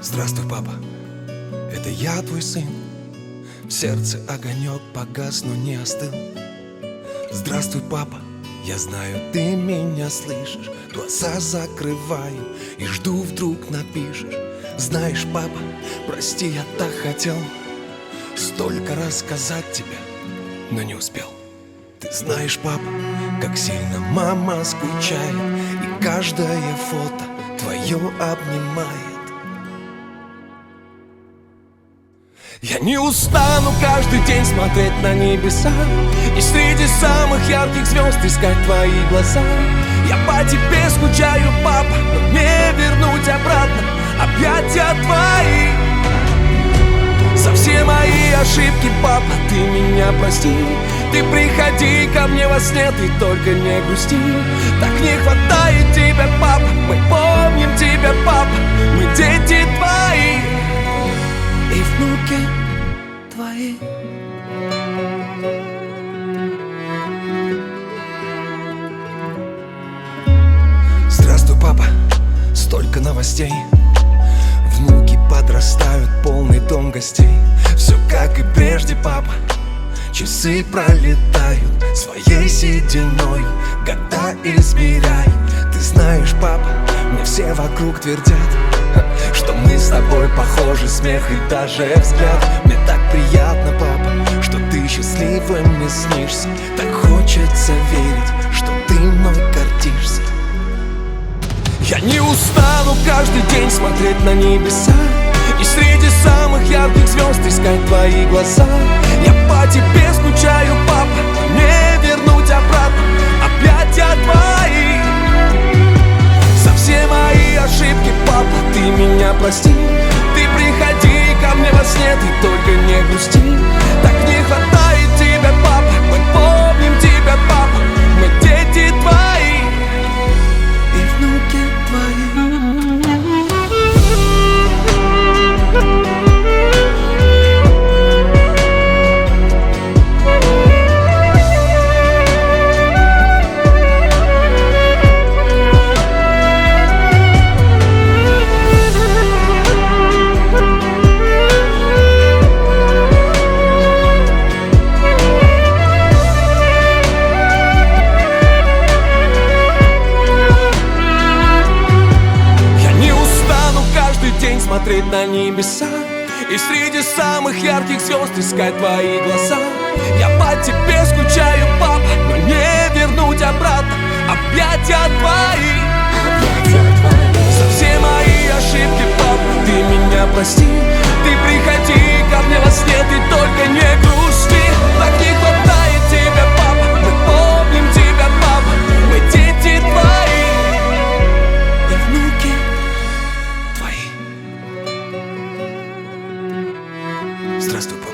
Здравствуй, папа, это я, твой сын. В сердце огонек погас, но не остыл. Здравствуй, папа, я знаю, ты меня слышишь. Глаза закрываю и жду, вдруг напишешь. Знаешь, папа, прости, я так хотел столько рассказать тебе, но не успел. Ты знаешь, папа, как сильно мама скучает, и каждое фото твое обнимает. Я не устану каждый день смотреть на небеса и среди самых ярких звезд искать твои глаза. Я по тебе скучаю, папа, но мне вернуть обратно объятия твои. За все мои ошибки, папа, ты меня прости. Ты приходи ко мне во сне, ты только не грусти. Так не хватает тебя, папа, мы помним тебя, папа, мы дети твои и внуки твои. Здравствуй, папа, столько новостей. Внуки подрастают, полный дом гостей. Все как и прежде, папа, часы пролетают своей сединой, года измеряй. Ты знаешь, папа, мне все вокруг твердят, что мы с тобой похожи, смех и даже взгляд. Мне так приятно, папа, что ты счастливым мне снишься. Так хочется верить, что ты мной гордишься. Я не устану каждый день смотреть на небеса и среди самых ярких звезд искать твои глаза. Я по тебе скучаю, папа, мне вернуть обратно объятия твои. За все мои ошибки, папа, ты меня прости. Ты приходи ко мне во сне, ты только не грусти. Так не хватает тебя, папа, мы помним тебя, папа, мы дети твои и внуки твои. Смотреть на небеса и среди самых ярких звезд искать твои глаза. Я по тебе скучаю, папа, но не вернуть обратно объятия твои. За все мои ошибки, папа, ты меня прости. Ты приходи ко мне во сне, ты только не грусти. Так не хватает тебя, папа, мы помним тебя, папа, мы дети твои и внуки твои. Здравствуй, папа.